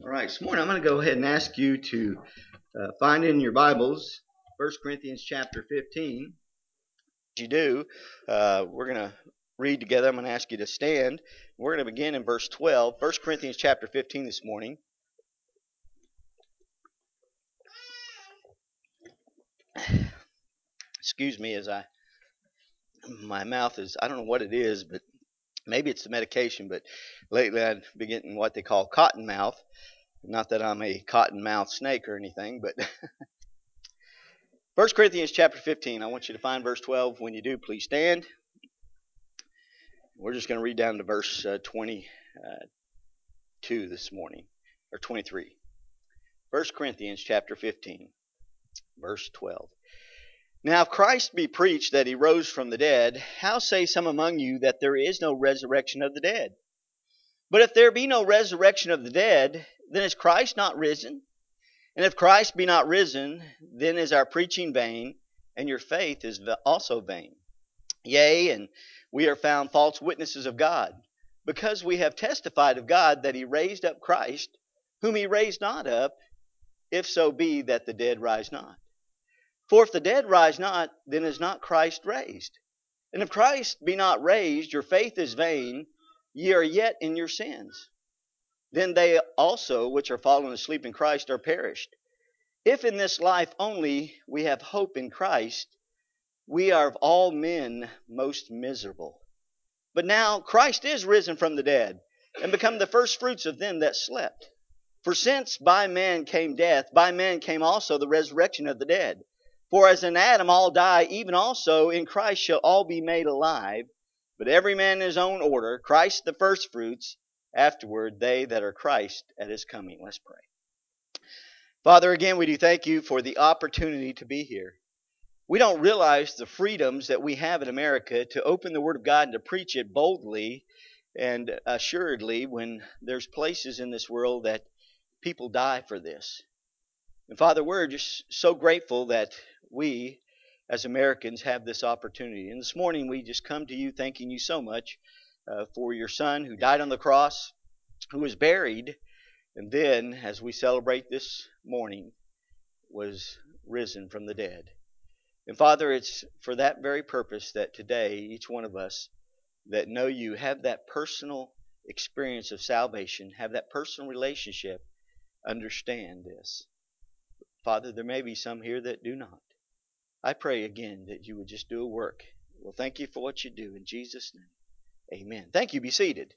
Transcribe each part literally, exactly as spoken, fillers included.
All right, this morning I'm going to go ahead and ask you to uh, find in your Bibles First Corinthians chapter fifteen. As you do, uh, we're going to read together. I'm going to ask you to stand. We're going to begin in verse twelve, First Corinthians chapter fifteen this morning. Excuse me as I, my mouth is, I don't know what it is, but maybe it's the medication, but lately I've been getting what they call cotton mouth. Not that I'm a cotton mouth snake or anything, but First Corinthians chapter fifteen, I want you to find verse twelve. When you do, please stand. We're just going to read down to verse uh, twenty-two this morning, or twenty-three. First Corinthians chapter fifteen, verse twelve. Now if Christ be preached that he rose from the dead, how say some among you that there is no resurrection of the dead? But if there be no resurrection of the dead, then is Christ not risen? And if Christ be not risen, then is our preaching vain, and your faith is also vain. Yea, and we are found false witnesses of God, because we have testified of God that he raised up Christ, whom he raised not up, if so be that the dead rise not. For if the dead rise not, then is not Christ raised. And if Christ be not raised, your faith is vain, ye are yet in your sins. Then they also which are fallen asleep in Christ are perished. If in this life only we have hope in Christ, we are of all men most miserable. But now Christ is risen from the dead, and become the firstfruits of them that slept. For since by man came death, by man came also the resurrection of the dead. For as in Adam all die, even also in Christ shall all be made alive, but every man in his own order, Christ the firstfruits, afterward they that are Christ at his coming. Let's pray. Father, again we do thank you for the opportunity to be here. We don't realize the freedoms that we have in America to open the Word of God and to preach it boldly and assuredly when there's places in this world that people die for this. And Father, we're just so grateful that we as Americans have this opportunity. And this morning we just come to you thanking you so much uh, for your Son who died on the cross, who was buried, and then as we celebrate this morning was risen from the dead. And Father, it's for that very purpose that today each one of us that know you have that personal experience of salvation, have that personal relationship, understand this. Father, there may be some here that do not. I pray again that you would just do a work. Well, thank you for what you do in Jesus' name. Amen. Thank you. Be seated.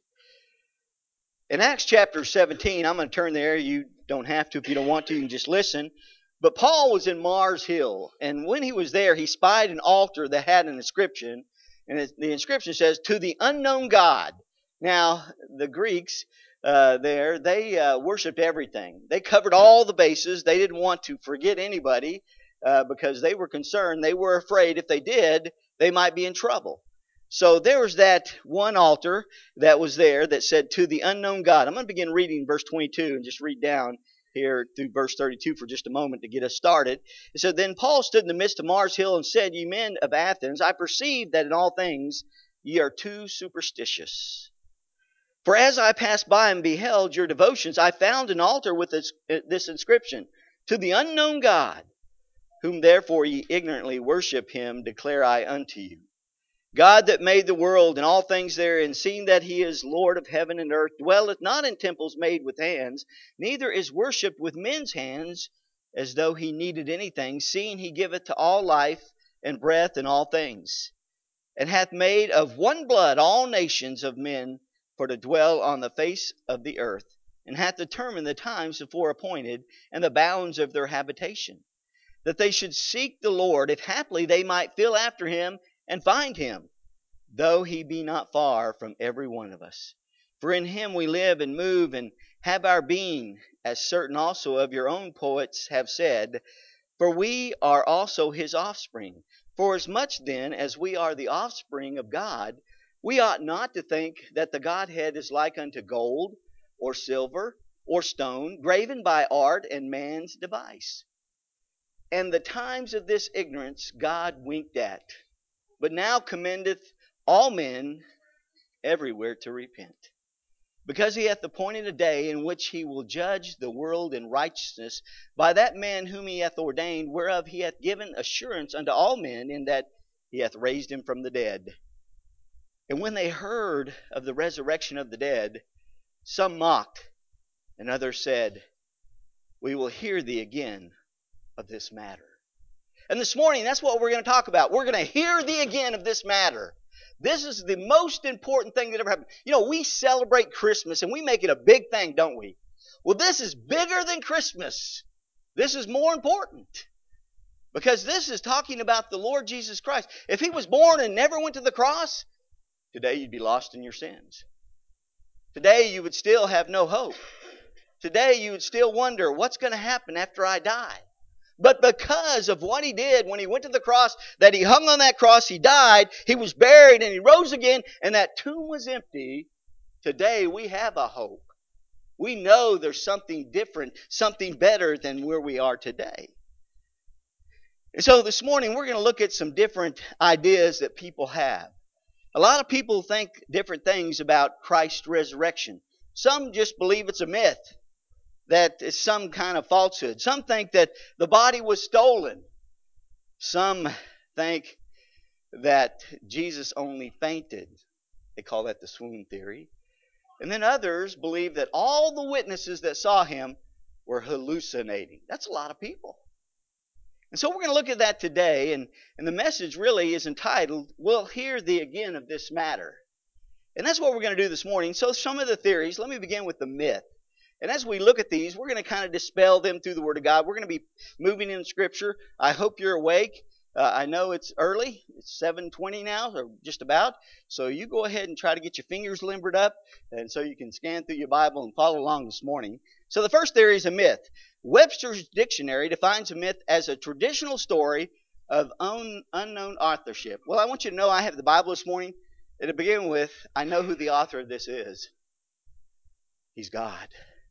In Acts chapter seventeen, I'm going to turn there. You don't have to if you don't want to. You can just listen. But Paul was in Mars Hill, and when he was there, he spied an altar that had an inscription, and it, the inscription says, "To the unknown God." Now, the Greeks uh, there, they uh, worshipped everything. They covered all the bases. They didn't want to forget anybody uh, because they were concerned. They were afraid if they did, they might be in trouble. So there was that one altar that was there that said, "To the unknown God." I'm going to begin reading verse twenty-two and just read down here through verse thirty-two for just a moment to get us started. It said, "Then Paul stood in the midst of Mars Hill and said, Ye men of Athens, I perceive that in all things ye are too superstitious. For as I passed by and beheld your devotions, I found an altar with this, this inscription, To the unknown God, whom therefore ye ignorantly worship, him declare I unto you. God that made the world and all things therein, seeing that he is Lord of heaven and earth, dwelleth not in temples made with hands, neither is worshipped with men's hands, as though he needed anything, seeing he giveth to all life and breath and all things, and hath made of one blood all nations of men for to dwell on the face of the earth, and hath determined the times before appointed, and the bounds of their habitation, that they should seek the Lord, if haply they might feel after him, and find him, though he be not far from every one of us. For in him we live and move and have our being, as certain also of your own poets have said, for we are also his offspring. For as much then as we are the offspring of God, we ought not to think that the Godhead is like unto gold, or silver, or stone, graven by art and man's device. And the times of this ignorance God winked at, but now commendeth all men everywhere to repent. because he hath appointed a day in which he will judge the world in righteousness by that man whom he hath ordained, whereof he hath given assurance unto all men, in that he hath raised him from the dead. And when they heard of the resurrection of the dead, some mocked, and others said, We will hear thee again of this matter. And this morning, that's what we're going to talk about. We're going to hear thee again of this matter. This is the most important thing that ever happened. You know, we celebrate Christmas and we make it a big thing, don't we? Well, this is bigger than Christmas. This is more important. Because this is talking about the Lord Jesus Christ. If he was born and never went to the cross, today you'd be lost in your sins. Today you would still have no hope. Today you would still wonder, what's going to happen after I die? But because of what he did when he went to the cross, that he hung on that cross, he died, he was buried, and he rose again, and that tomb was empty, today we have a hope. We know there's something different, something better than where we are today. And so this morning we're going to look at some different ideas that people have. A lot of people think different things about Christ's resurrection. Some just believe it's a myth, that it's some kind of falsehood. Some think that the body was stolen. Some think that Jesus only fainted. They call that the swoon theory. And then others believe that all the witnesses that saw him were hallucinating. That's a lot of people. And so we're going to look at that today, and, and the message really is entitled, We'll Hear Thee Again of This Matter. And that's what we're going to do this morning. So some of the theories, let me begin with the myth. And as we look at these, we're going to kind of dispel them through the Word of God. We're going to be moving in Scripture. I hope you're awake. Uh, I know it's early. It's seven twenty now, or just about. So you go ahead and try to get your fingers limbered up, and so you can scan through your Bible and follow along this morning. So the first theory is a myth. Webster's Dictionary defines a myth as a traditional story of un- unknown authorship. Well, I want you to know I have the Bible this morning. And to begin with, I know who the author of this is. He's God.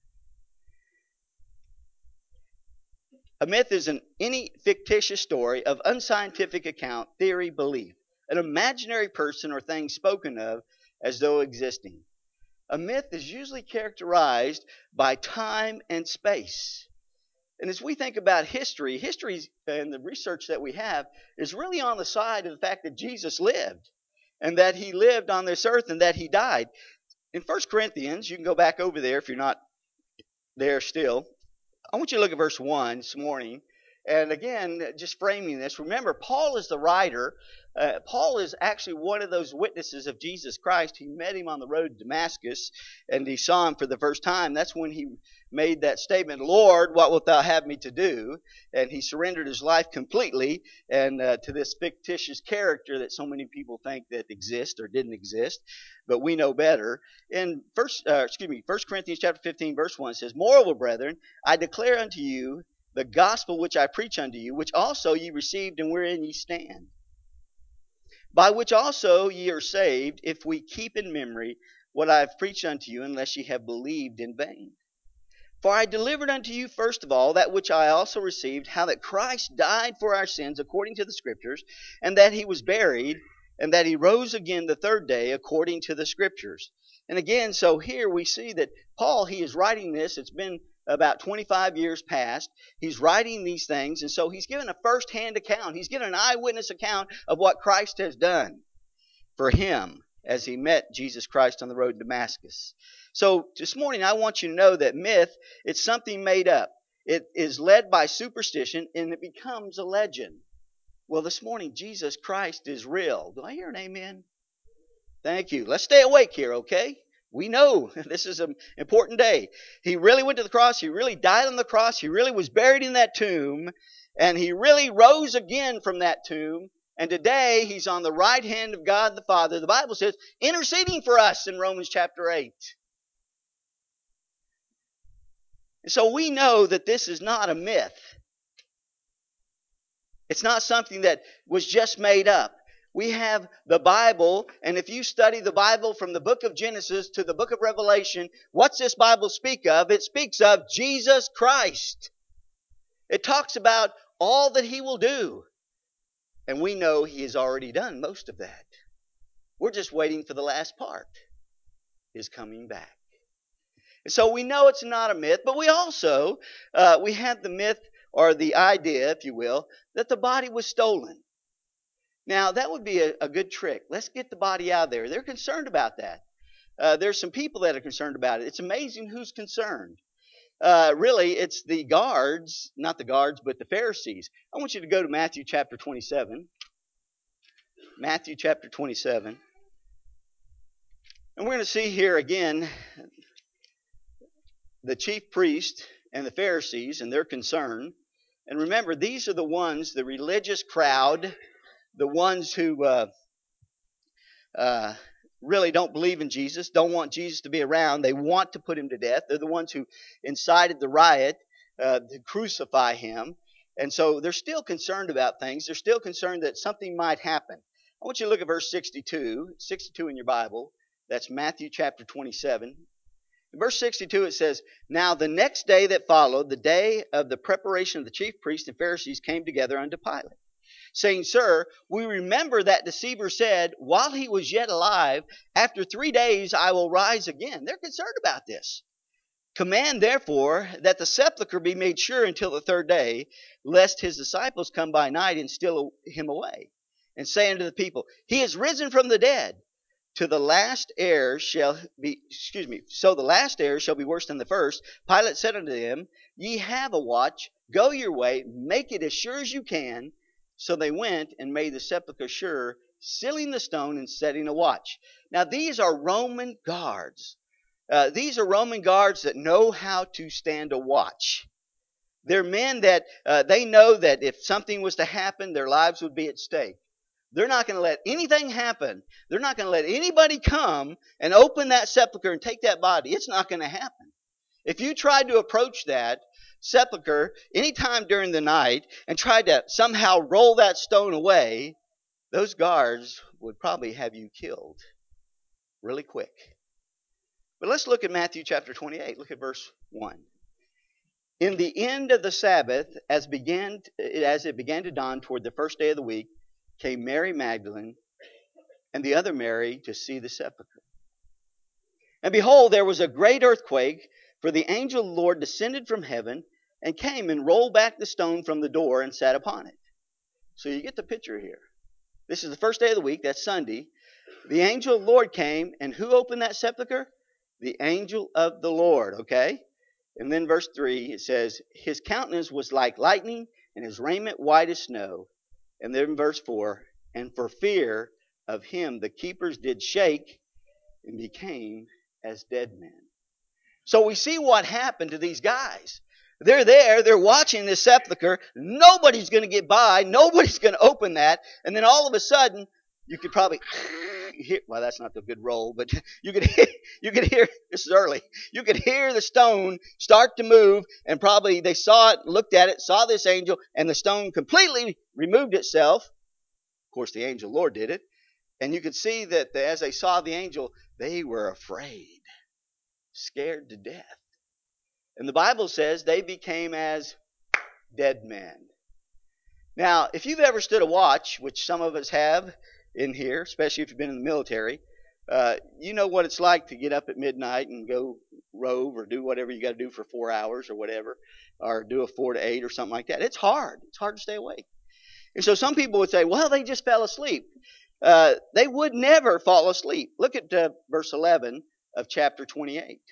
A myth is an any fictitious story of unscientific account, theory, belief, an imaginary person or thing spoken of as though existing. A myth is usually characterized by time and space. And as we think about history, history and the research that we have is really on the side of the fact that Jesus lived, and that he lived on this earth, and that he died. In First Corinthians, you can go back over there if you're not there still. I want you to look at verse one this morning. And again, just framing this, remember, Paul is the writer. Uh, Paul is actually one of those witnesses of Jesus Christ. He met him on the road to Damascus, and he saw him for the first time. That's when he made that statement, Lord, what wilt thou have me to do? And he surrendered his life completely and uh, to this fictitious character that so many people think that exists or didn't exist, but we know better. In first, uh, excuse me, First Corinthians chapter fifteen, verse one says, Moreover, brethren, I declare unto you the gospel which I preach unto you, which also ye received, and wherein ye stand, by which also ye are saved, if we keep in memory what I have preached unto you, unless ye have believed in vain. For I delivered unto you first of all that which I also received, how that Christ died for our sins according to the Scriptures, and that he was buried, and that he rose again the third day according to the Scriptures. And again, so here we see that Paul, he is writing this. It's been about twenty-five years past. He's writing these things, and so he's given a first-hand account. He's given an eyewitness account of what Christ has done for him as he met Jesus Christ on the road to Damascus. So this morning I want you to know that myth, it's something made up. It is led by superstition, and it becomes a legend. Well, this morning Jesus Christ is real. Do I hear an amen? Thank you. Let's stay awake here, okay? We know this is an important day. He really went to the cross. He really died on the cross. He really was buried in that tomb. And he really rose again from that tomb. And today he's on the right hand of God the Father. The Bible says, interceding for us in Romans chapter eight. And so we know that this is not a myth. It's not something that was just made up. We have the Bible, and if you study the Bible from the book of Genesis to the book of Revelation, what's this Bible speak of? It speaks of Jesus Christ. It talks about all that he will do. And we know he has already done most of that. We're just waiting for the last part, his coming back. So we know it's not a myth, but we also, uh, we had the myth or the idea, if you will, that the body was stolen. Now, that would be a, a good trick. Let's get the body out of there. They're concerned about that. Uh, there's some people that are concerned about it. It's amazing who's concerned. Uh, really, it's the guards, not the guards, but the Pharisees. I want you to go to Matthew chapter twenty-seven. Matthew chapter twenty-seven. And we're going to see here again the chief priest and the Pharisees and their concern. And remember, these are the ones, the religious crowd, the ones who uh, uh, really don't believe in Jesus, don't want Jesus to be around. They want to put him to death. They're the ones who incited the riot uh, to crucify him. And so they're still concerned about things. They're still concerned that something might happen. I want you to look at verse sixty-two, sixty-two in your Bible. That's Matthew chapter twenty-seven. In verse sixty-two it says, "Now the next day that followed, the day of the preparation of the chief priests and Pharisees came together unto Pilate, saying, Sir, we remember that deceiver said, while he was yet alive, after three days I will rise again." They're concerned about this. "Command therefore that the sepulchre be made sure until the third day, lest his disciples come by night and steal him away, and say unto the people, He is risen from the dead. To the last heir shall be, excuse me, so the last heir shall be worse than the first. Pilate said unto them, Ye have a watch, go your way, make it as sure as you can. So they went and made the sepulchre sure, sealing the stone and setting a watch." Now these are Roman guards. Uh, these are Roman guards that know how to stand a watch. They're men that uh, they know that if something was to happen, their lives would be at stake. They're not going to let anything happen. They're not going to let anybody come and open that sepulcher and take that body. It's not going to happen. If you tried to approach that sepulcher anytime during the night and tried to somehow roll that stone away, those guards would probably have you killed really quick. But let's look at Matthew chapter twenty-eight. Look at verse one. "In the end of the Sabbath, as began as it began to dawn toward the first day of the week, came Mary Magdalene and the other Mary to see the sepulchre. And behold, there was a great earthquake, for the angel of the Lord descended from heaven and came and rolled back the stone from the door and sat upon it." So you get the picture here. This is the first day of the week. That's Sunday. The angel of the Lord came, and who opened that sepulchre? The angel of the Lord, okay? And then verse three, it says, "His countenance was like lightning, and his raiment white as snow." And then verse four, "And for fear of him the keepers did shake and became as dead men." So we see what happened to these guys. They're there, they're watching this sepulcher. Nobody's going to get by, nobody's going to open that. And then all of a sudden, you could probably hear, well, that's not the good roll, but you could hear, you could hear, this is early, you could hear the stone start to move, and probably they saw it, looked at it, saw this angel, and the stone completely removed itself. Of course, the angel Lord did it. And you could see that as they saw the angel, they were afraid, scared to death. And the Bible says they became as dead men. Now, if you've ever stood a watch, which some of us have in here, especially if you've been in the military, uh, you know what it's like to get up at midnight and go rove or do whatever you got to do for four hours or whatever, or do a four to eight or something like that. It's hard. It's hard to stay awake. And so some people would say, well, they just fell asleep. Uh, they would never fall asleep. Look at uh, verse eleven of chapter twenty-eight.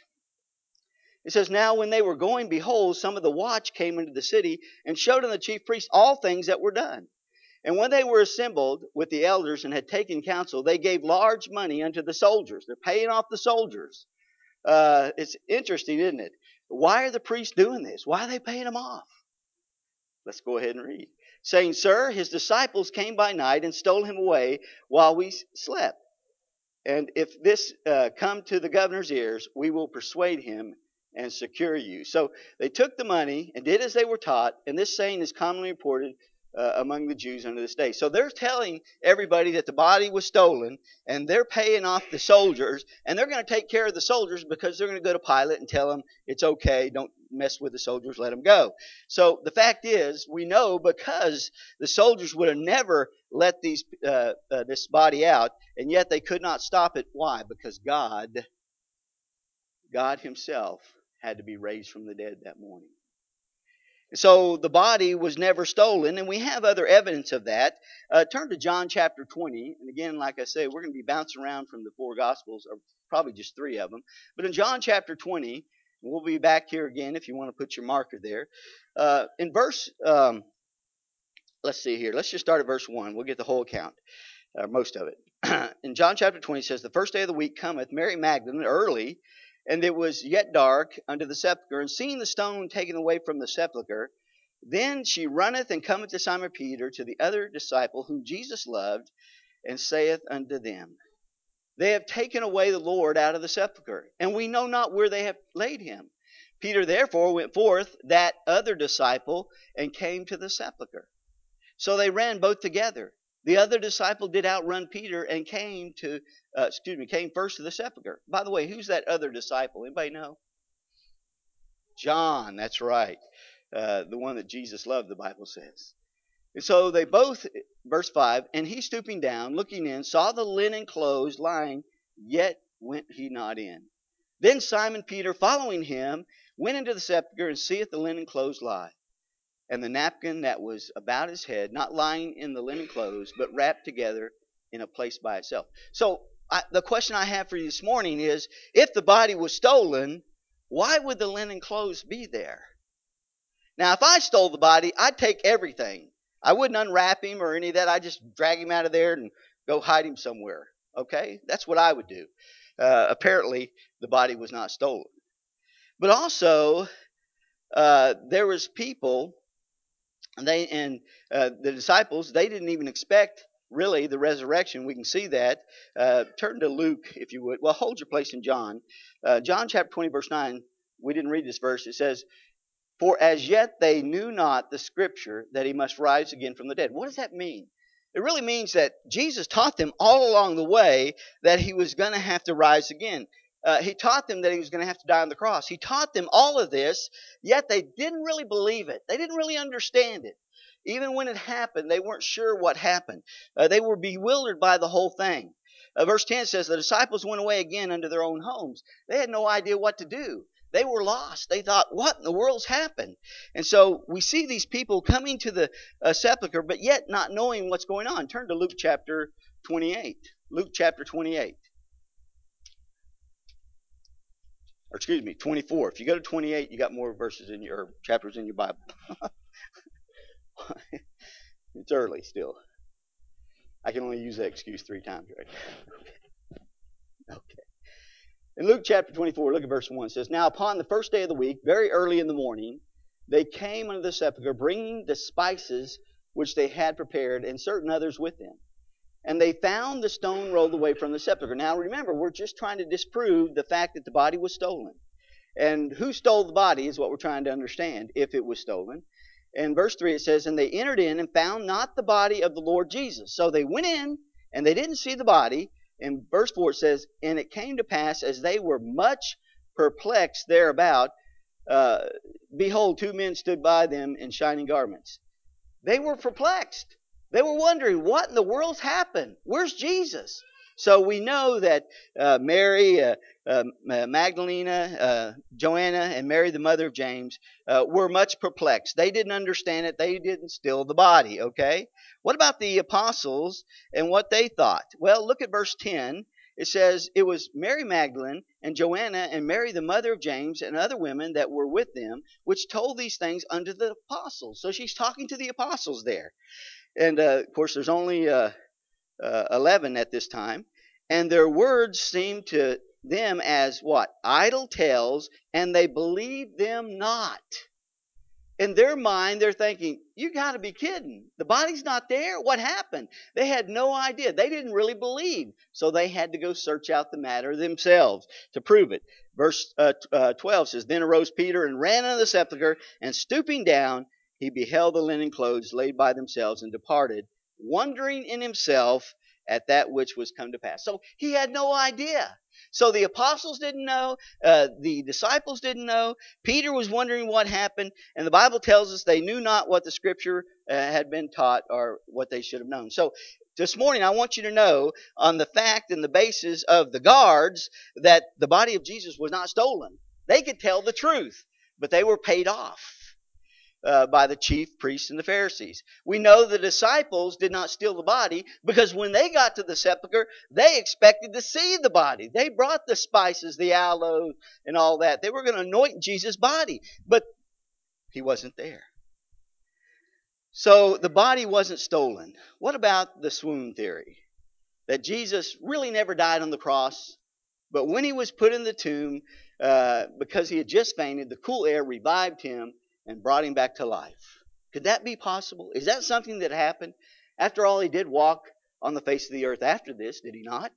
It says, "Now when they were going, behold, some of the watch came into the city and showed unto the chief priests all things that were done. And when they were assembled with the elders and had taken counsel, they gave large money unto the soldiers." They're paying off the soldiers. Uh, it's interesting, isn't it? Why are the priests doing this? Why are they paying them off? Let's go ahead and read. "Saying, Sir, his disciples came by night and stole him away while we slept. And if this uh, come to the governor's ears, we will persuade him and secure you." So they took the money and did as they were taught, and this saying is commonly reported uh, among the Jews unto this day. So they're telling everybody that the body was stolen, and they're paying off the soldiers, and they're going to take care of the soldiers because they're going to go to Pilate and tell him it's okay, don't mess with the soldiers, let them go. So the fact is, we know because the soldiers would have never let these uh, uh, this body out, and yet they could not stop it. Why? Because God God himself had to be raised from the dead that morning. So the body was never stolen, and we have other evidence of that. Uh, turn to John chapter twenty, and again, like I say, we're going to be bouncing around from the four Gospels, or probably just three of them. But in John chapter twenty, we'll be back here again if you want to put your marker there. Uh, in verse, um, let's see here. Let's just start at verse one. We'll get the whole account, uh, most of it. In John chapter twenty, it says, "The first day of the week cometh Mary Magdalene early, and it was yet dark unto the sepulchre, and seeing the stone taken away from the sepulchre, then she runneth and cometh to Simon Peter, to the other disciple whom Jesus loved, and saith unto them, They have taken away the Lord out of the sepulchre, and we know not where they have laid him. Peter therefore went forth, that other disciple, and came to the sepulchre. So they ran both together. The other disciple did outrun Peter and came to, uh, excuse me, came first to the sepulchre." By the way, who's that other disciple? Anybody know? John, that's right. Uh, the one that Jesus loved, the Bible says. And so they both, verse five, "And he stooping down, looking in, saw the linen clothes lying, yet went he not in. Then Simon Peter, following him, went into the sepulchre, and seeth the linen clothes lie, and the napkin that was about his head, not lying in the linen clothes, but wrapped together in a place by itself." So I, the question I have for you this morning is, if the body was stolen, why would the linen clothes be there? Now, if I stole the body, I'd take everything. I wouldn't unwrap him or any of that. I'd just drag him out of there and go hide him somewhere. Okay? That's what I would do. Uh, apparently, the body was not stolen. But also, uh, there was people, and they and uh, the disciples, they didn't even expect really the resurrection. We can see that. Uh, turn to Luke, if you would. Well, hold your place in John. Uh, John chapter twenty, verse nine. We didn't read this verse. It says, "For as yet they knew not the scripture that he must rise again from the dead." What does that mean? It really means that Jesus taught them all along the way that he was going to have to rise again. Uh, he taught them that he was going to have to die on the cross. He taught them all of this, yet they didn't really believe it. They didn't really understand it. Even when it happened, they weren't sure what happened. Uh, they were bewildered by the whole thing. Uh, verse ten says, "The disciples went away again unto their own homes." They had no idea what to do. They were lost. They thought, what in the world's happened? And so we see these people coming to the uh, sepulchre, but yet not knowing what's going on. Turn to Luke chapter twenty-eight. Luke chapter twenty-eight. Or excuse me, twenty-four. If you go to twenty-eight, you got more verses in your, or chapters in your Bible. It's early still. I can only use that excuse three times, right? Okay. In Luke chapter twenty-four, look at verse one. It says, "Now upon the first day of the week, very early in the morning, they came unto the sepulchre, bringing the spices which they had prepared, and certain others with them. And they found the stone rolled away from the sepulchre." Now remember, we're just trying to disprove the fact that the body was stolen. And who stole the body is what we're trying to understand, if it was stolen. In verse three it says, "And they entered in and found not the body of the Lord Jesus." So they went in and they didn't see the body. In verse four it says, "And it came to pass, as they were much perplexed thereabout, uh, behold, two men stood by them in shining garments." They were perplexed. They were wondering, what in the world's happened? Where's Jesus? So we know that uh, Mary, uh, uh, Magdalena, uh, Joanna, and Mary, the mother of James, uh, were much perplexed. They didn't understand it. They didn't steal the body, okay? What about the apostles and what they thought? Well, look at verse ten. It says, "It was Mary Magdalene and Joanna and Mary, the mother of James, and other women that were with them, which told these things unto the apostles." So she's talking to the apostles there. And, uh, of course, there's only uh, uh, eleven at this time. "And their words seemed to them as" what? "Idle tales, and they believed them not." In their mind, they're thinking, you got to be kidding. The body's not there. What happened? They had no idea. They didn't really believe. So they had to go search out the matter themselves to prove it. Verse uh, uh, twelve says, "Then arose Peter and ran unto the sepulchre, and stooping down, he beheld the linen clothes laid by themselves, and departed, wondering in himself at that which was come to pass." So he had no idea. So the apostles didn't know. Uh, the disciples didn't know. Peter was wondering what happened. And the Bible tells us they knew not what the scripture uh, had been taught or what they should have known. So This morning, I want you to know on the fact and the basis of the guards that the body of Jesus was not stolen. They could tell the truth, but they were paid off uh, by the chief priests and the Pharisees. We know the disciples did not steal the body because when they got to the sepulchre, they expected to see the body. They brought the spices, the aloe, and all that. They were going to anoint Jesus' body, but he wasn't there. So the body wasn't stolen. What about the swoon theory? That Jesus really never died on the cross, but when he was put in the tomb, uh, because he had just fainted, the cool air revived him and brought him back to life. Could that be possible? Is that something that happened? After all, he did walk on the face of the earth after this, did he not?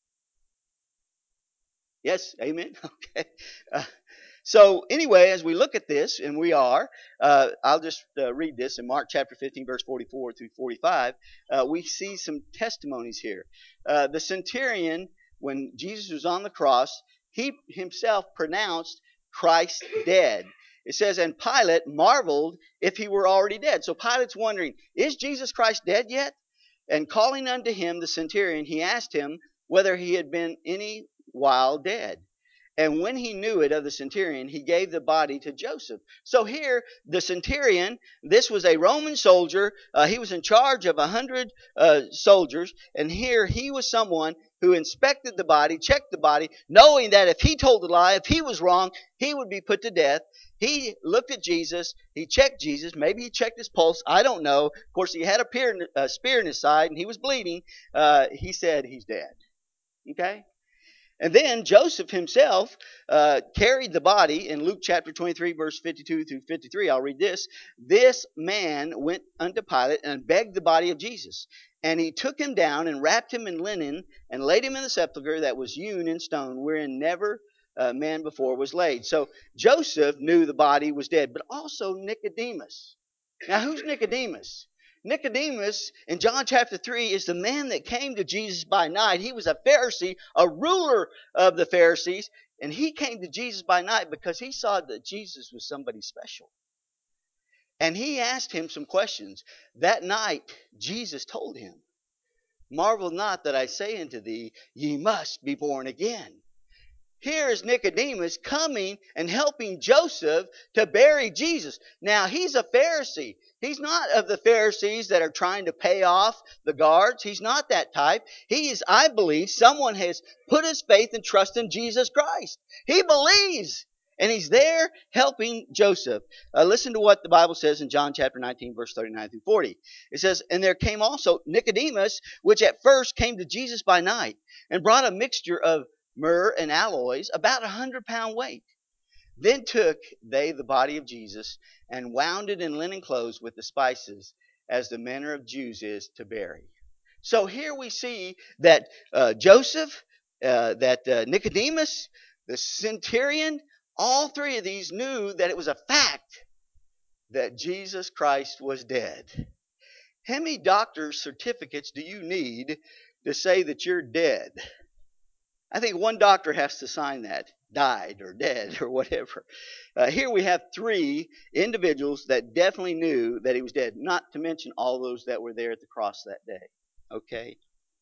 Yes, amen. Okay. Uh, so anyway, as we look at this, and we are, uh, I'll just uh, read this in Mark chapter fifteen, verse forty-four through forty-five. Uh, we see some testimonies here. Uh, the centurion, when Jesus was on the cross, he himself pronounced Christ dead. It says, and Pilate marveled if he were already dead. So Pilate's wondering, is Jesus Christ dead yet? And calling unto him the centurion, he asked him whether he had been any while dead. And when he knew it of the centurion, he gave the body to Joseph. So here, the centurion, this was a Roman soldier. Uh, he was in charge of a hundred uh, soldiers. And here, he was someone who inspected the body, checked the body, knowing that if he told a lie, if he was wrong, he would be put to death. He looked at Jesus. He checked Jesus. Maybe he checked his pulse. I don't know. Of course, he had a, peer, a spear in his side, and he was bleeding. Uh, he said he's dead. Okay? And then Joseph himself uh, carried the body in Luke chapter twenty-three, verse fifty-two through fifty-three. I'll read this. This man went unto Pilate and begged the body of Jesus. And he took him down and wrapped him in linen and laid him in the sepulchre that was hewn in stone, wherein never uh, man before was laid. So Joseph knew the body was dead, but also Nicodemus. Now, who's Nicodemus? Nicodemus in John chapter three is the man that came to Jesus by night. He was a Pharisee, a ruler of the Pharisees, and he came to Jesus by night because he saw that Jesus was somebody special. And he asked him some questions. That night, Jesus told him, marvel not that I say unto thee, ye must be born again. Here is Nicodemus coming and helping Joseph to bury Jesus. Now, he's a Pharisee. He's not of the Pharisees that are trying to pay off the guards. He's not that type. He is, I believe, someone has put his faith and trust in Jesus Christ. He believes. And he's there helping Joseph. Uh, listen to what the Bible says in John chapter nineteen, verse thirty-nine through forty. It says, and there came also Nicodemus, which at first came to Jesus by night, and brought a mixture of myrrh and aloes, about a hundred pound weight. Then took they the body of Jesus, and wound it in linen clothes with the spices, as the manner of Jews is to bury. So here we see that uh, Joseph, uh, that uh, Nicodemus, the centurion, all three of these knew that it was a fact that Jesus Christ was dead. How many doctor's certificates do you need to say that you're dead? I think one doctor has to sign that, died or dead or whatever. Uh, here we have three individuals that definitely knew that he was dead, not to mention all those that were there at the cross that day. Okay?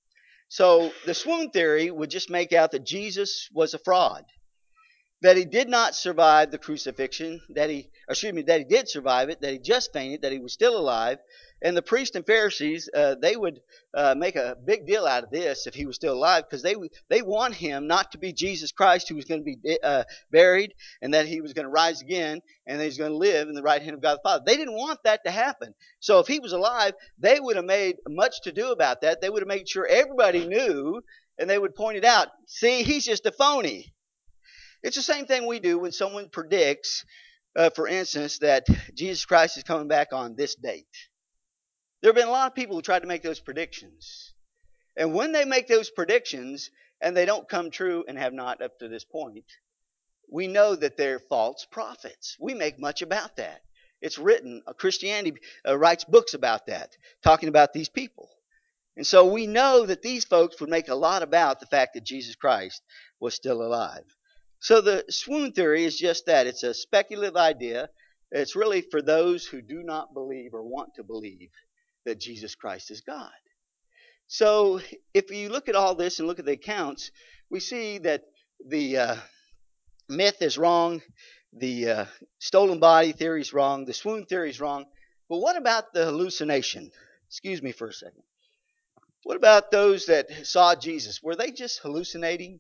So the swoon theory would just make out that Jesus was a fraud, that he did not survive the crucifixion, that he, excuse me, that he did survive it, that he just fainted, that he was still alive. And the priests and Pharisees, uh, they would uh, make a big deal out of this if he was still alive, because they they want him not to be Jesus Christ, who was going to be uh, buried, and that he was going to rise again, and that he's going to live in the right hand of God the Father. They didn't want that to happen. So if he was alive, they would have made much to do about that. They would have made sure everybody knew, and they would point it out. See, he's just a phony. It's the same thing we do when someone predicts, uh, for instance, that Jesus Christ is coming back on this date. There have been a lot of people who tried to make those predictions. And when they make those predictions and they don't come true, and have not up to this point, we know that they're false prophets. We make much about that. It's written. Uh, Christianity uh, writes books about that, talking about these people. And so we know that these folks would make a lot about the fact that Jesus Christ was still alive. So the swoon theory is just that. It's a speculative idea. It's really for those who do not believe or want to believe that Jesus Christ is God. So if you look at all this and look at the accounts, we see that the uh, myth is wrong, the uh, stolen body theory is wrong, the swoon theory is wrong. But what about the hallucination? Excuse me for a second. What about those that saw Jesus? Were they just hallucinating?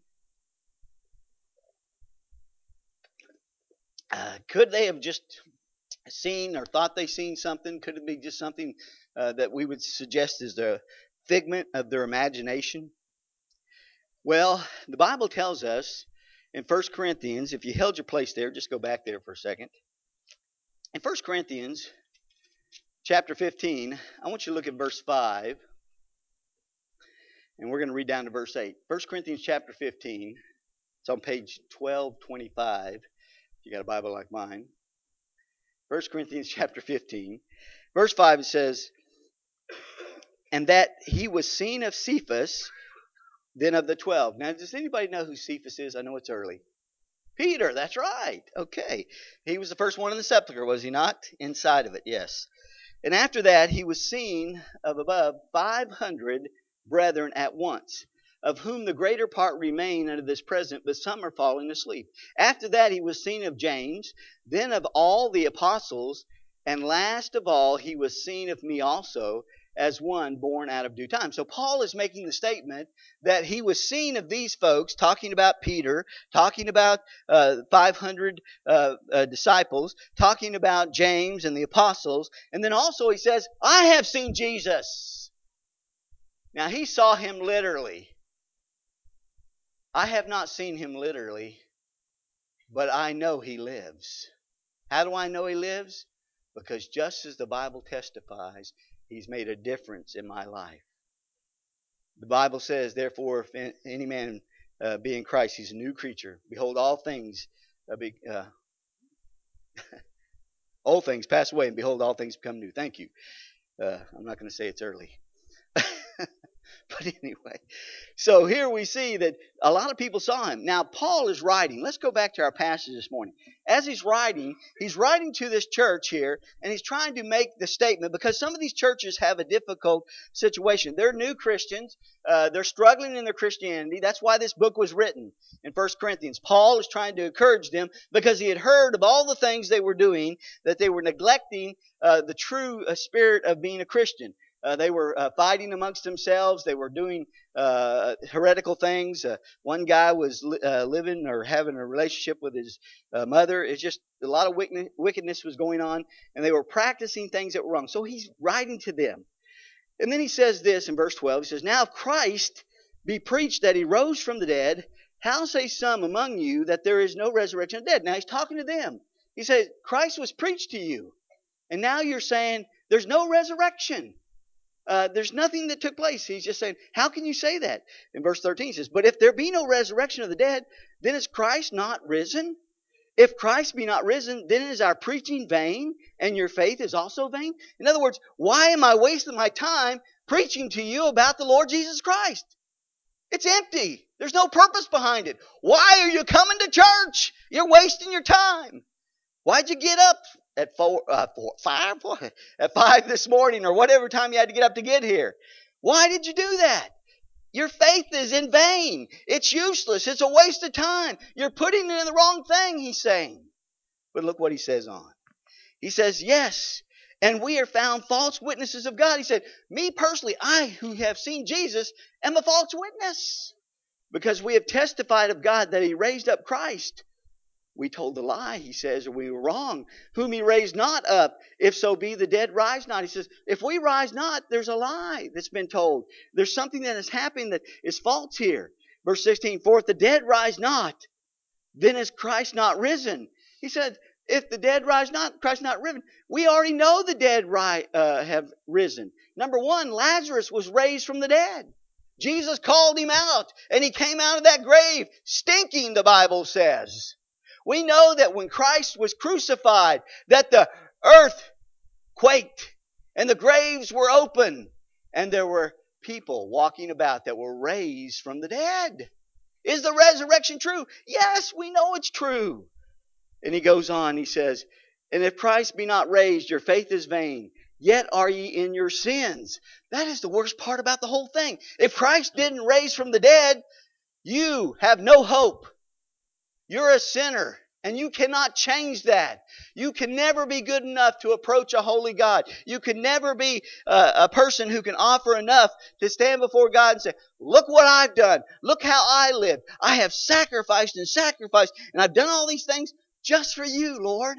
Uh, could they have just seen or thought they seen something? Could it be just something uh, that we would suggest is the figment of their imagination? Well, the Bible tells us in First Corinthians, if you held your place there, just go back there for a second. In First Corinthians chapter fifteen, I want you to look at verse five, and we're going to read down to verse eight. First Corinthians chapter fifteen, it's on page twelve twenty-five, if you got a Bible like mine. First Corinthians chapter fifteen, verse five, it says, and that he was seen of Cephas, then of the twelve. Now, does anybody know who Cephas is? I know it's early. Peter, that's right. Okay. He was the first one in the sepulchre, was he not? Inside of it, yes. And after that, he was seen of above five hundred brethren at once, of whom the greater part remain unto this present, but some are falling asleep. After that, he was seen of James, then of all the apostles, and last of all, he was seen of me also, as one born out of due time. So Paul is making the statement that he was seen of these folks, talking about Peter, talking about uh, five hundred uh, uh, disciples, talking about James and the apostles, and then also he says, I have seen Jesus. Now he saw him literally. I have not seen him literally, but I know he lives. How do I know he lives? Because just as the Bible testifies, he's made a difference in my life. The Bible says, therefore, if any man uh, be in Christ, he's a new creature. Behold, all things, uh, be, uh, old things pass away, and behold, all things become new. Thank you. Uh, I'm not going to say it's early. But anyway, so here we see that a lot of people saw him. Now, Paul is writing. Let's go back to our passage this morning. As he's writing, he's writing to this church here, and he's trying to make the statement because some of these churches have a difficult situation. They're new Christians. Uh, they're struggling in their Christianity. That's why this book was written in First Corinthians. Paul is trying to encourage them because he had heard of all the things they were doing, that they were neglecting uh, the true uh, spirit of being a Christian. Uh, they were uh, fighting amongst themselves. They were doing uh, heretical things. Uh, one guy was li- uh, living or having a relationship with his uh, mother. It's just a lot of wickedness was going on, and they were practicing things that were wrong. So he's writing to them. And then he says this in verse twelve. He says, now if Christ be preached that he rose from the dead, how say some among you that there is no resurrection of the dead? Now he's talking to them. He says, Christ was preached to you, and now you're saying there's no resurrection. Uh, there's nothing that took place. He's just saying, how can you say that? In verse thirteen, he says, but if there be no resurrection of the dead, then is Christ not risen? If Christ be not risen, then is our preaching vain, and your faith is also vain? In other words, why am I wasting my time preaching to you about the Lord Jesus Christ? It's empty. There's no purpose behind it. Why are you coming to church? You're wasting your time. Why'd you get up at four, uh, four, five, four, at five this morning, or whatever time you had to get up to get here? Why did you do that? Your faith is in vain. It's useless. It's a waste of time. You're putting it in the wrong thing, he's saying. But look what he says on. He says, yes, and we are found false witnesses of God. He said, me personally, I who have seen Jesus am a false witness, because we have testified of God that he raised up Christ. We told a lie, he says, or we were wrong, whom he raised not up. If so be the dead rise not. He says, if we rise not, there's a lie that's been told. There's something that has happened that is false here. Verse sixteen, for if the dead rise not, then is Christ not risen. He said, if the dead rise not, Christ not risen. We already know the dead ri- uh, have risen. Number one, Lazarus was raised from the dead. Jesus called him out, and he came out of that grave, stinking, the Bible says. We know that when Christ was crucified, that the earth quaked, and the graves were open, and there were people walking about that were raised from the dead. Is the resurrection true? Yes, we know it's true. And he goes on, he says, and if Christ be not raised, your faith is vain. yet are ye in your sins. That is the worst part about the whole thing. If Christ didn't raise from the dead, you have no hope. You're a sinner, and you cannot change that. You can never be good enough to approach a holy God. You can never be a, a person who can offer enough to stand before God and say, look what I've done. Look how I lived. I have sacrificed and sacrificed, and I've done all these things just for you, Lord.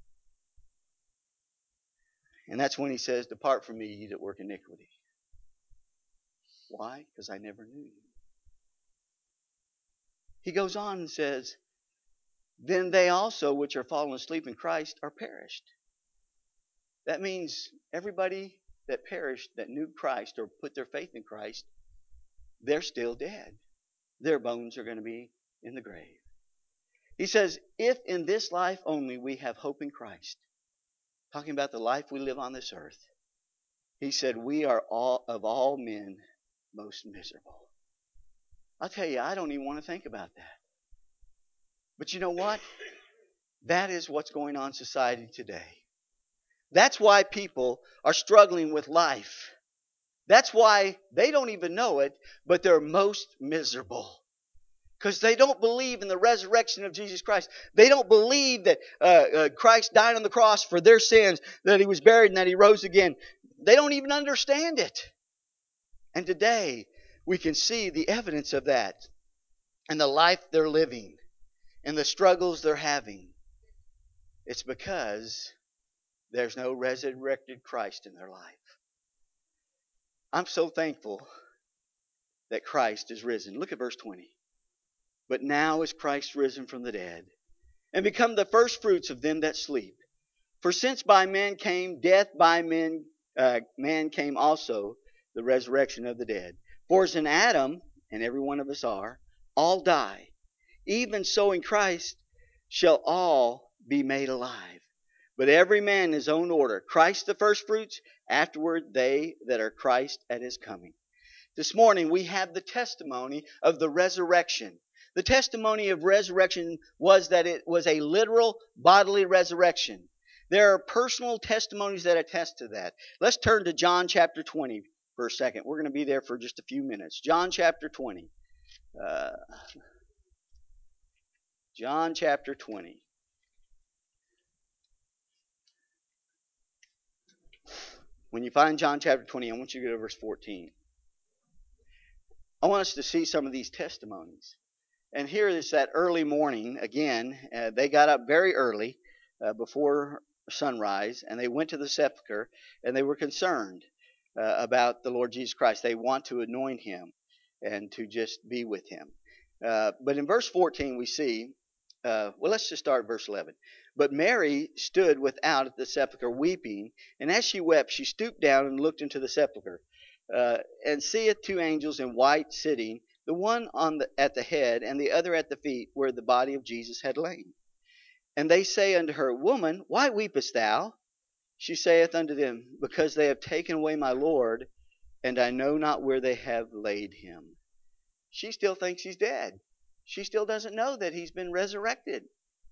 And that's when he says, depart from me, ye that work iniquity. Why? Because I never knew you. He goes on and says, then they also which are fallen asleep in Christ are perished. That means everybody that perished, that knew Christ or put their faith in Christ, they're still dead. Their bones are going to be in the grave. He says, if in this life only we have hope in Christ, talking about the life we live on this earth, he said, we are all of all men most miserable. I'll tell you, I don't even want to think about that. But you know what? That is what's going on in society today. That's why people are struggling with life. That's why they don't even know it, but they're most miserable. Because they don't believe in the resurrection of Jesus Christ. They don't believe that uh, uh, Christ died on the cross for their sins, that He was buried and that He rose again. They don't even understand it. And today, we can see the evidence of that and the life they're living and the struggles they're having. It's because there's no resurrected Christ in their life. I'm so thankful that Christ is risen. Look at verse twenty. But now is Christ risen from the dead, and become the firstfruits of them that sleep. For since by man came death, by men uh, man came also the resurrection of the dead. For as in Adam, and every one of us are, all die, even so in Christ shall all be made alive. But every man in his own order. Christ the firstfruits, afterward they that are Christ at His coming. This morning we have the testimony of the resurrection. The testimony of resurrection was that it was a literal bodily resurrection. There are personal testimonies that attest to that. Let's turn to John chapter twenty for a second. We're going to be there for just a few minutes. John chapter twenty. Uh, John chapter twenty. When you find John chapter twenty, I want you to go to verse fourteen. I want us to see some of these testimonies. And here is that early morning again. Uh, they got up very early uh, before sunrise, and they went to the sepulchre, and they were concerned uh, about the Lord Jesus Christ. They want to anoint Him and to just be with Him. Uh, but in verse fourteen we see, uh, well, let's just start at verse eleven. But Mary stood without at the sepulchre weeping, and as she wept, she stooped down and looked into the sepulchre, uh, and seeth two angels in white sitting, the one on the, at the head, and the other at the feet, where the body of Jesus had lain. And they say unto her, Woman, why weepest thou? She saith unto them, Because they have taken away my Lord, and I know not where they have laid Him. She still thinks He's dead. She still doesn't know that He's been resurrected.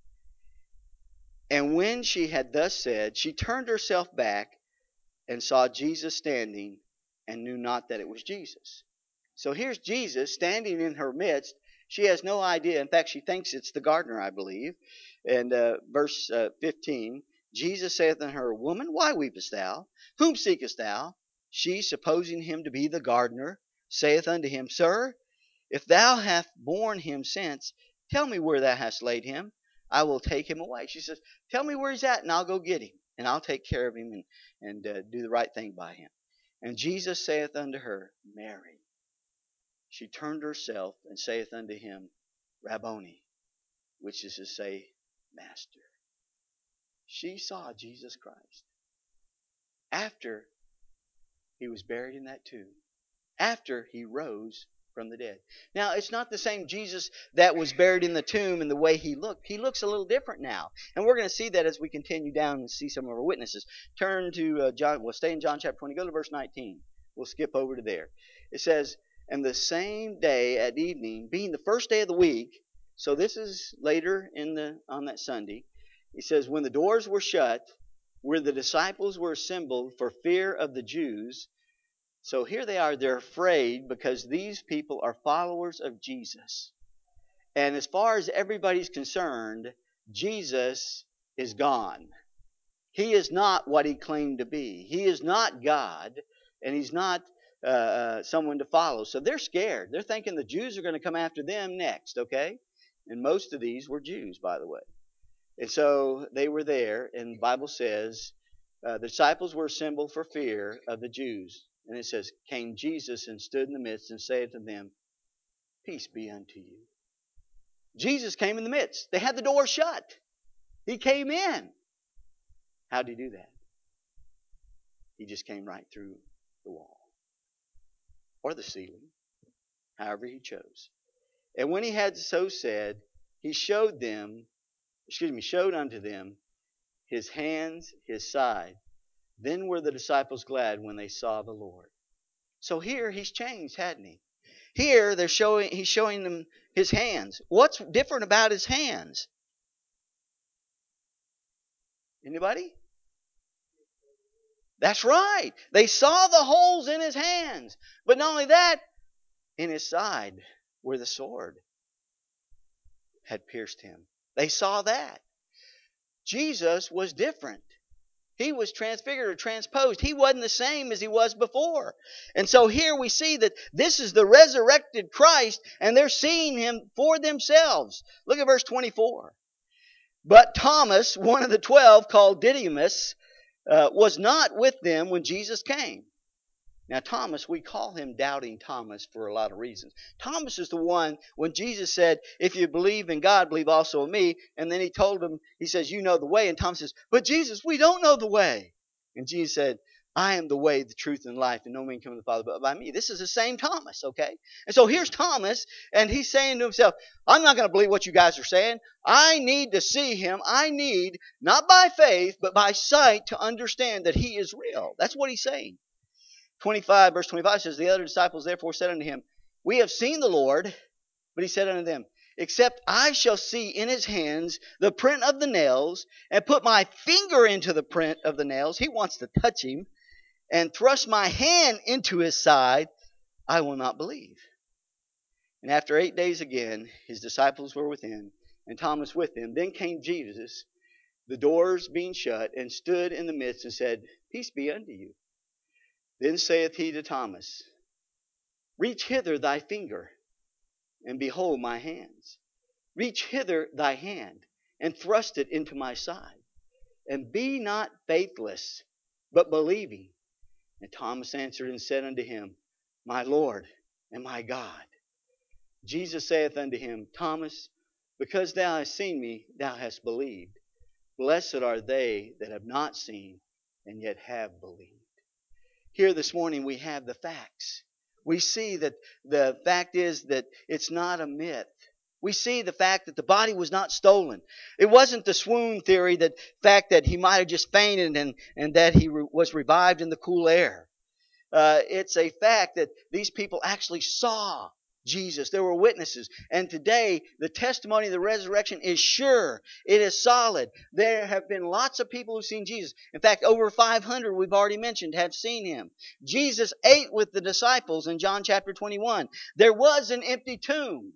And when she had thus said, she turned herself back and saw Jesus standing, and knew not that it was Jesus. So here's Jesus standing in her midst. She has no idea. In fact, she thinks it's the gardener, I believe. And uh, verse uh, fifteen, Jesus saith unto her, Woman, why weepest thou? Whom seekest thou? She, supposing him to be the gardener, saith unto him, Sir, if thou hast borne him since, tell me where thou hast laid him. I will take him away. She says, Tell me where he's at, and I'll go get him, and I'll take care of him and, and uh, do the right thing by him. And Jesus saith unto her, Mary. She turned herself and saith unto him, Rabboni, which is to say, Master. She saw Jesus Christ after He was buried in that tomb, after He rose from the dead. Now, it's not the same Jesus that was buried in the tomb and the way He looked. He looks a little different now. And we're going to see that as we continue down and see some of our witnesses. Turn to uh, John, we'll stay in John chapter twenty. Go to verse nineteen. We'll skip over to there. It says, And the same day at evening, being the first day of the week, so this is later in the on that Sunday, he says, when the doors were shut, where the disciples were assembled for fear of the Jews. So here they are, they're afraid because these people are followers of Jesus. And as far as everybody's concerned, Jesus is gone. He is not what he claimed to be. He is not God, and he's not uh, uh, someone to follow. So they're scared. They're thinking the Jews are going to come after them next, okay? And most of these were Jews, by the way. And so they were there, and the Bible says uh, the disciples were assembled for fear of the Jews. And it says, came Jesus and stood in the midst and said to them, peace be unto you. Jesus came in the midst. They had the door shut. He came in. How did he do that? He just came right through the wall or the ceiling, however he chose. And when he had so said, he showed them, excuse me, showed unto them his hands, his side. Then were the disciples glad when they saw the Lord. So here he's changed, hadn't he? Here they're showing he's showing them his hands. What's different about his hands? Anybody? That's right. They saw the holes in his hands. But not only that, in his side where the sword had pierced him. They saw that. Jesus was different. He was transfigured or transposed. He wasn't the same as he was before. And so here we see that this is the resurrected Christ, and they're seeing him for themselves. Look at verse twenty-four. But Thomas, one of the twelve, called Didymus, uh, was not with them when Jesus came. Now, Thomas, we call him Doubting Thomas for a lot of reasons. Thomas is the one, when Jesus said, if you believe in God, believe also in me. And then he told him, he says, you know the way. And Thomas says, but Jesus, we don't know the way. And Jesus said, I am the way, the truth, and life, and no man cometh to the Father but by me. This is the same Thomas, okay? And so here's Thomas, and he's saying to himself, I'm not going to believe what you guys are saying. I need to see him. I need, not by faith, but by sight, to understand that he is real. That's what he's saying. twenty-five, verse twenty-five says, the other disciples therefore said unto him, we have seen the Lord. But he said unto them, except I shall see in his hands the print of the nails, and put my finger into the print of the nails. He wants to touch him. And thrust my hand into his side, I will not believe. And after eight days again, his disciples were within, and Thomas with them. Then came Jesus, the doors being shut, and stood in the midst, and said, peace be unto you. Then saith he to Thomas, reach hither thy finger, and behold my hands. Reach hither thy hand, and thrust it into my side. And be not faithless, but believing. And Thomas answered and said unto him, my Lord and my God. Jesus saith unto him, Thomas, because thou hast seen me, thou hast believed. Blessed are they that have not seen, and yet have believed. Here this morning we have the facts. We see that the fact is that it's not a myth. We see the fact that the body was not stolen. It wasn't the swoon theory, that fact that he might have just fainted and, and that he re- was revived in the cool air. Uh, it's a fact that these people actually saw Jesus. There were witnesses. And today, the testimony of the resurrection is sure. It is solid. There have been lots of people who've seen Jesus. In fact, over five hundred, we've already mentioned, have seen him. Jesus ate with the disciples in John chapter twenty-one. There was an empty tomb.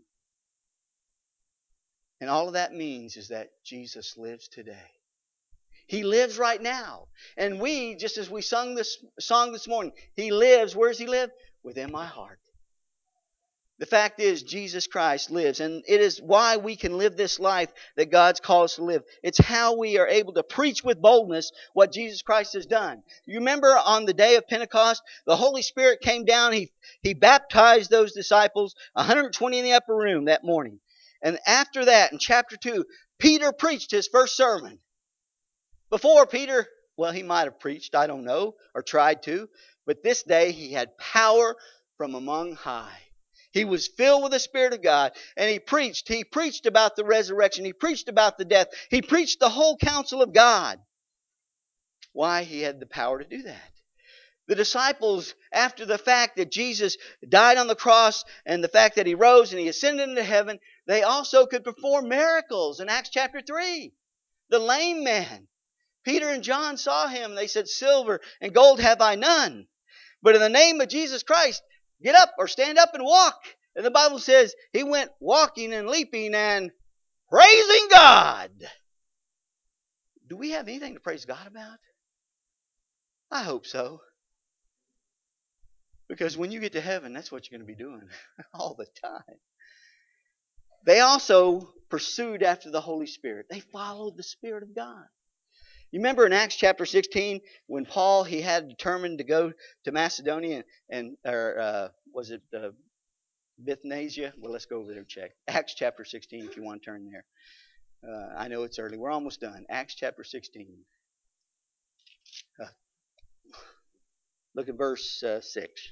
And all of that means is that Jesus lives today. He lives right now. And we, just as we sung this song this morning, He lives. Where does He live? Within my heart. The fact is, Jesus Christ lives. And it is why we can live this life that God's called us to live. It's how we are able to preach with boldness what Jesus Christ has done. You remember on the day of Pentecost, the Holy Spirit came down. He, he baptized those disciples, one hundred twenty in the upper room that morning. And after that, in chapter two, Peter preached his first sermon. Before Peter, well, he might have preached, I don't know, or tried to. But this day he had power from among high. He was filled with the Spirit of God, and he preached. He preached about the resurrection. He preached about the death. He preached the whole counsel of God. Why? He had the power to do that. The disciples, after the fact that Jesus died on the cross and the fact that He rose and He ascended into heaven, they also could perform miracles in Acts chapter three. The lame man Peter and John saw him. They said, silver and gold have I none. But in the name of Jesus Christ, get up or stand up and walk. And the Bible says he went walking and leaping and praising God. Do we have anything to praise God about? I hope so. Because when you get to heaven, that's what you're going to be doing all the time. They also pursued after the Holy Spirit. They followed the Spirit of God. You remember in Acts chapter sixteen when Paul, he had determined to go to Macedonia and, or uh, was it uh, Bithynia? Well, let's go over there and check. Acts chapter sixteen if you want to turn there. Uh, I know it's early. We're almost done. Acts chapter sixteen. Uh, look at verse uh, six.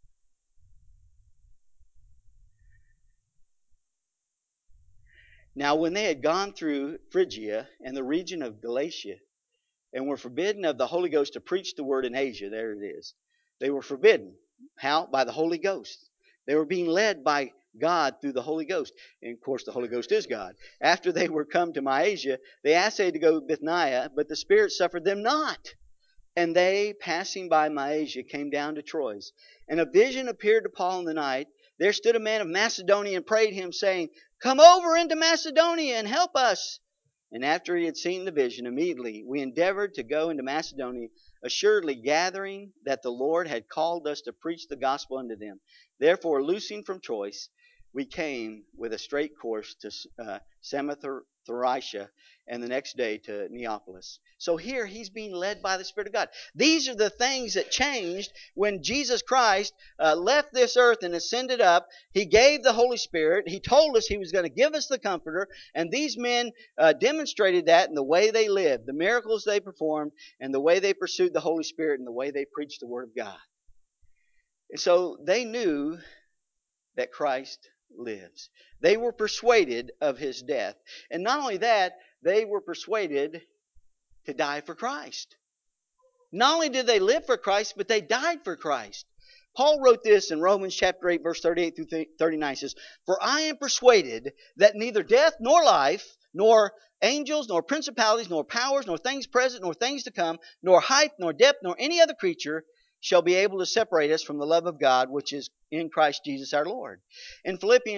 Now when they had gone through Phrygia and the region of Galatia, and were forbidden of the Holy Ghost to preach the word in Asia. There it is. They were forbidden. How? By the Holy Ghost. They were being led by God through the Holy Ghost. And of course, the Holy Ghost is God. After they were come to Mysia, they essayed to go to Bithynia, but the Spirit suffered them not. And they, passing by Mysia, came down to Troas. And a vision appeared to Paul in the night. There stood a man of Macedonia and prayed him, saying, Come over into Macedonia and help us. And after he had seen the vision, immediately we endeavored to go into Macedonia, assuredly gathering that the Lord had called us to preach the gospel unto them. Therefore, loosing from Troas, we came with a straight course to uh, Samothracia, and the next day to Neapolis. So here he's being led by the Spirit of God. These are the things that changed when Jesus Christ uh, left this earth and ascended up. He gave the Holy Spirit. He told us he was going to give us the Comforter. And these men uh, demonstrated that in the way they lived, the miracles they performed, and the way they pursued the Holy Spirit, and the way they preached the Word of God. And so they knew that Christ lives. They were persuaded of his death. And not only that, they were persuaded to die for Christ. Not only did they live for Christ, but they died for Christ. Paul wrote this in Romans chapter eight, verse thirty-eight through thirty-nine. He says, For I am persuaded that neither death nor life, nor angels, nor principalities, nor powers, nor things present, nor things to come, nor height, nor depth, nor any other creature shall be able to separate us from the love of God, which is in Christ Jesus our Lord. In Philippians